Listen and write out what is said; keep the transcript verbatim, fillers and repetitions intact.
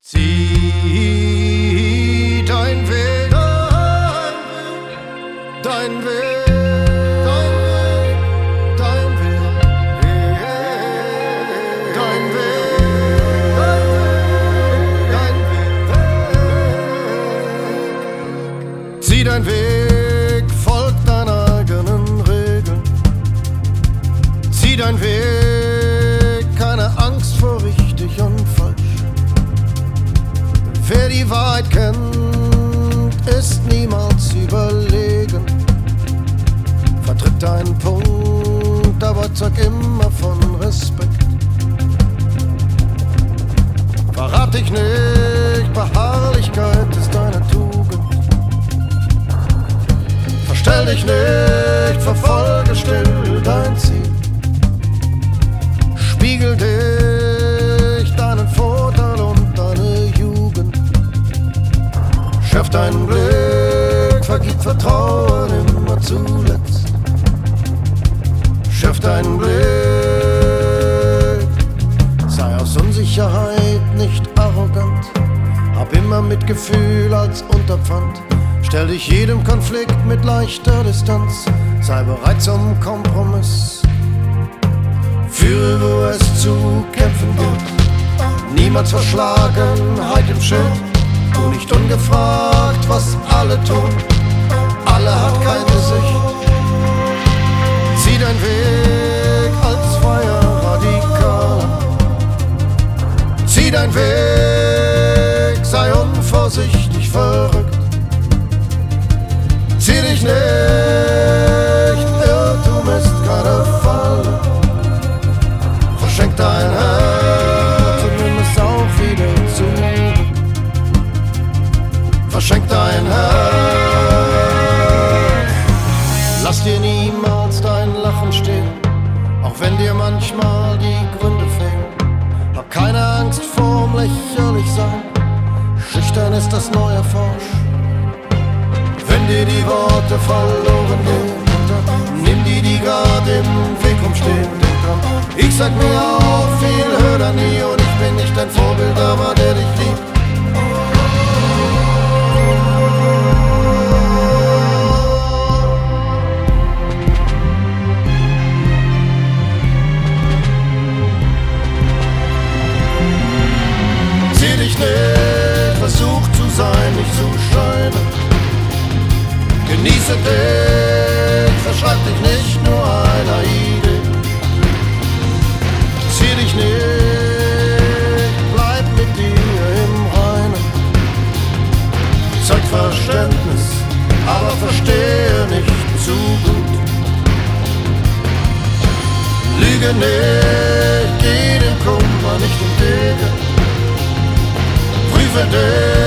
Zieh dein Weg, dein Weg, dein Weg, dein Weg, dein Weg, dein Weg. Zieh dein Weg, folg deinen eigenen Regeln. Zieh dein Weg, keine Angst vor richtig und falsch. Wer die Wahrheit kennt, ist niemals überlegen. Vertritt deinen Punkt, aber zeig immer von Respekt. Verrat dich nicht, Beharrlichkeit ist deine Tugend. Verstell dich nicht, verfolge still dein Ziel. Spiegel dich, deinen Vorteil und deine Jugend. Schärf deinen Blick, vergib Vertrauen immer zuletzt. Schärf deinen Blick, sei aus Unsicherheit nicht arrogant. Hab immer Mitgefühl als Unterpfand. Stell dich jedem Konflikt mit leichter Distanz. Sei bereit zum Kompromiss. Führe, wo es zu kämpfen gilt. Niemals Verschlagenheit im Schild. Tu nicht ungefragt, was alle tun. Alle hat kein Gesicht. Zieh dein Weg als freier Radikaler. Zieh dein Weg, sei unvorsichtig verrückt. Zieh dich nicht, Irrtum ist keine Falle. Verschenk dein Herz und nimm es auch wieder zurück. Verschenk dein Herz. Lass dir niemals dein Lachen stehen, auch wenn dir manchmal die Gründe fehlen. Hab keine Angst vorm Lächerlichsein, schüchtern ist das Neuerforsch. Wenn dir die Worte verloren gehen, nimm die, die grad im Weg rumstehen. Ich sag mir auch, viel höher nie, und ich bin nicht dein Vorbild, aber der dich liebt. Zieh dich nicht, versuch zu sein, nicht zu scheinen. Genieße dich, verschreib dich nicht nur einer Idee. Zieh dich nicht, bleib mit dir im Reinen. Zeig Verständnis, aber verstehe nicht zu gut. Lüge nicht, geh dem Kummer nicht entgegen. Prüfe dich.